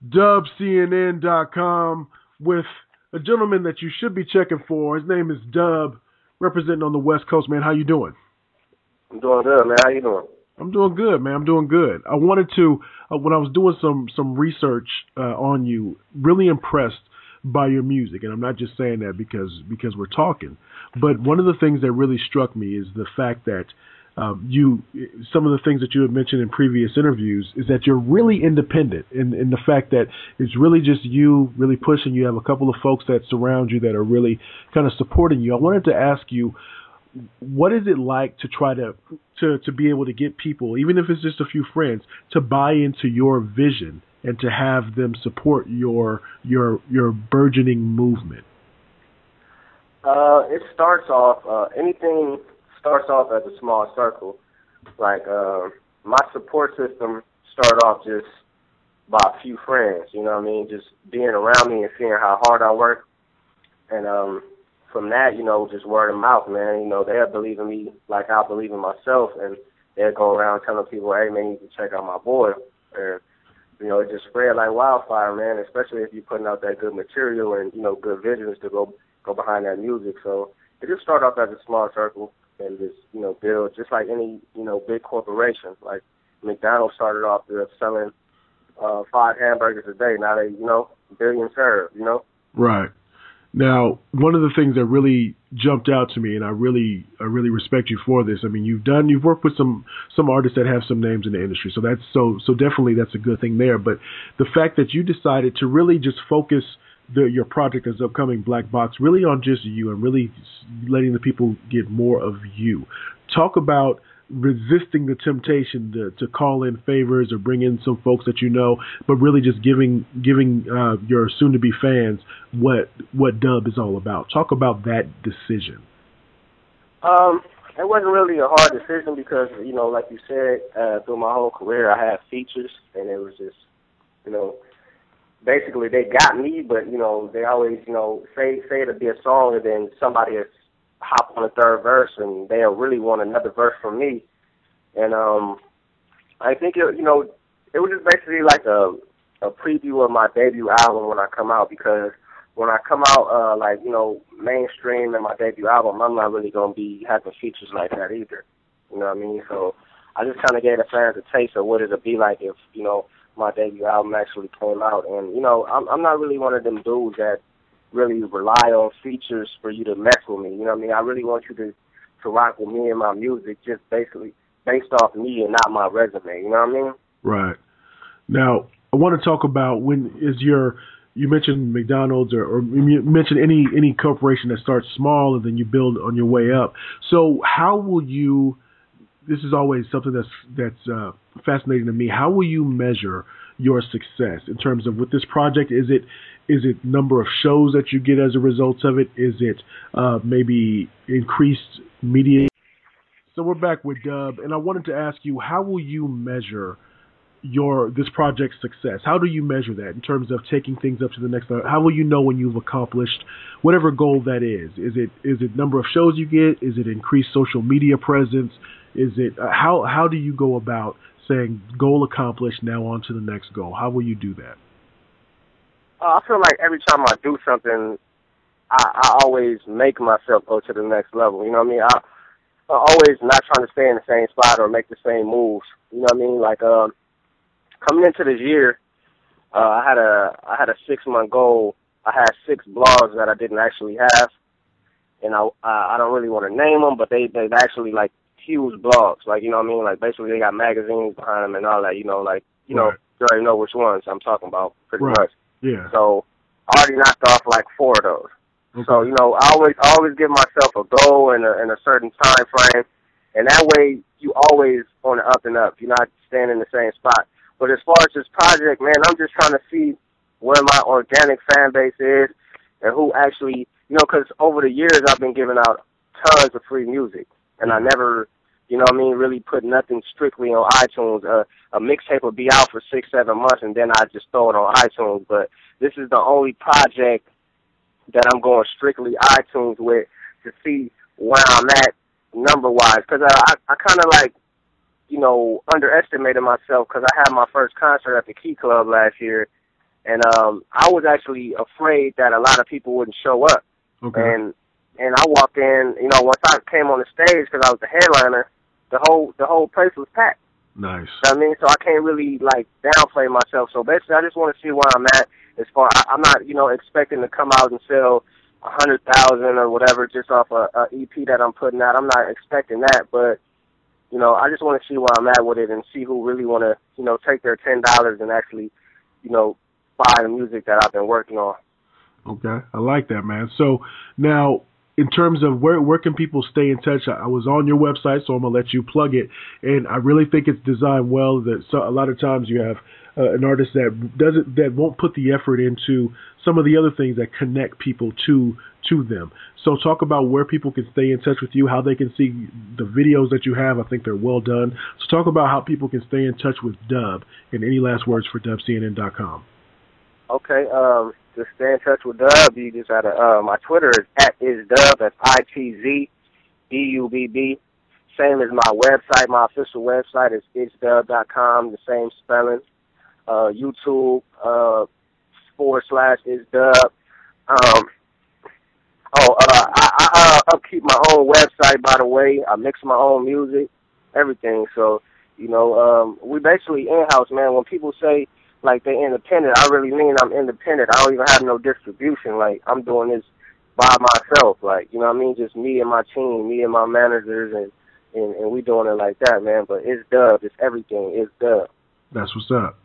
DubCNN.com with a gentleman that you should be checking for. His name is Dub, representing on the West Coast, man. How you doing? I'm doing good, man. How you doing? I'm doing good, man. I'm doing good. I wanted to, when I was doing some research on you, really impressed by your music, and I'm not just saying that because we're talking, but one of the things that really struck me is the fact that some of the things that you had mentioned in previous interviews is that you're really independent in the fact that it's really just you really pushing. You have a couple of folks that surround you that are really kind of supporting you. I wanted to ask you, what is it like to try to be able to get people, even if it's just a few friends, to buy into your vision and to have them support your burgeoning movement? It starts off, anything starts off as a small circle. Like, my support system started off just by a few friends, you know what I mean? Just being around me and seeing how hard I work. And from that, just word of mouth, man. They'll believe in me like I believe in myself, and they'll go around telling people, hey, man, you need to check out my boy. And, it just spread like wildfire, man, especially if you're putting out that good material and, good visions to go behind that music. So it just started off as a small circle and just, build just like any, big corporation. Like McDonald's started off with selling 5 hamburgers a day. Now they, billion served, Right. Now, one of the things that really jumped out to me, and I really respect you for this. I mean, you've worked with some artists that have some names in the industry, so that's so definitely that's a good thing there. But the fact that you decided to really just focus your project as upcoming Black Box really on just you and really letting the people get more of you. Talk about resisting the temptation to call in favors or bring in some folks that you know, but really just giving your soon-to-be fans what Dub is all about. Talk about that decision. It wasn't really a hard decision because, like you said, through my whole career, I had features, and it was just, basically they got me, but, they always, say it'll be a song, and then somebody has hop on the third verse, and they'll really want another verse from me. And I think, it was just basically like a preview of my debut album when I come out, because when I come out, mainstream in my debut album, I'm not really going to be having features like that either. You know what I mean? So I just kind of gave the fans a taste of what it'll be like if, my debut album actually came out. And, I'm not really one of them dudes that really rely on features for you to mess with me. You know what I mean? I really want you to rock with me and my music just basically based off me and not my resume. You know what I mean? Right. Now, I want to talk about you mentioned McDonald's or you mentioned any corporation that starts small and then you build on your way up. So how will you, this is always something that's fascinating to me, how will you measure your success in terms of with this project? Is it number of shows that you get as a result of it? Is it maybe increased media? So we're back with Dub, and I wanted to ask you, how will you measure this project's success? How do you measure that in terms of taking things up to the next level? How will you know when you've accomplished whatever goal that is? Is it number of shows you get? Is it increased social media presence? Is it how do you go about saying goal accomplished, now on to the next goal? How will you do that? I feel like every time I do something, I always make myself go to the next level. You know what I mean? I always not trying to stay in the same spot or make the same moves. You know what I mean? Like coming into this year, I had a 6-month goal. I had 6 blogs that I didn't actually have, and I don't really want to name them, but they've actually like huge blogs. Like, you know what I mean? Like basically they got magazines behind them and all that. Right. You already know which ones I'm talking about pretty much. Yeah. So I already knocked off like 4 of those. Okay. So, I always give myself a goal and a certain time frame, and that way you always on the up and up. You're not staying in the same spot. But as far as this project, man, I'm just trying to see where my organic fan base is and who actually, because over the years I've been giving out tons of free music, and I never, really put nothing strictly on iTunes. A mixtape will be out for 6-7 months, and then I just throw it on iTunes. But this is the only project that I'm going strictly iTunes with to see where I'm at number-wise. Because I kind of like, underestimated myself because I had my first concert at the Key Club last year, And I was actually afraid that a lot of people wouldn't show up. Okay. And I walked in, you know, once I came on the stage because I was the headliner, the whole place was packed. Nice. You know what I mean? So I can't really, like, downplay myself. So basically, I just want to see where I'm at as far. I'm not, you know, expecting to come out and sell 100,000 or whatever just off a EP that I'm putting out. I'm not expecting that, but, you know, I just want to see where I'm at with it and see who really want to, you know, take their $10 and actually, you know, buy the music that I've been working on. Okay, I like that, man. So now, in terms of where can people stay in touch? I was on your website, so I'm gonna let you plug it. And I really think it's designed well. That a lot of times you have an artist that won't put the effort into some of the other things that connect people to them. So talk about where people can stay in touch with you, how they can see the videos that you have. I think they're well done. So talk about how people can stay in touch with Dub, and any last words for DubCNN.com. Okay, to stay in touch with Dub, you just gotta, my Twitter is @isdub, that's ITZDUBB. Same as my website, my official website is isdub.com, the same spelling. YouTube, /isdub. I upkeep my own website, by the way. I mix my own music, everything. So, you know, we basically in-house, man. When people say, like, they're independent, I really mean I'm independent. I don't even have no distribution. Like, I'm doing this by myself. Like, you know what I mean? Just me and my team, me and my managers, and we doing it like that, man. But it's Dub. It's everything. It's Dub. That's what's up.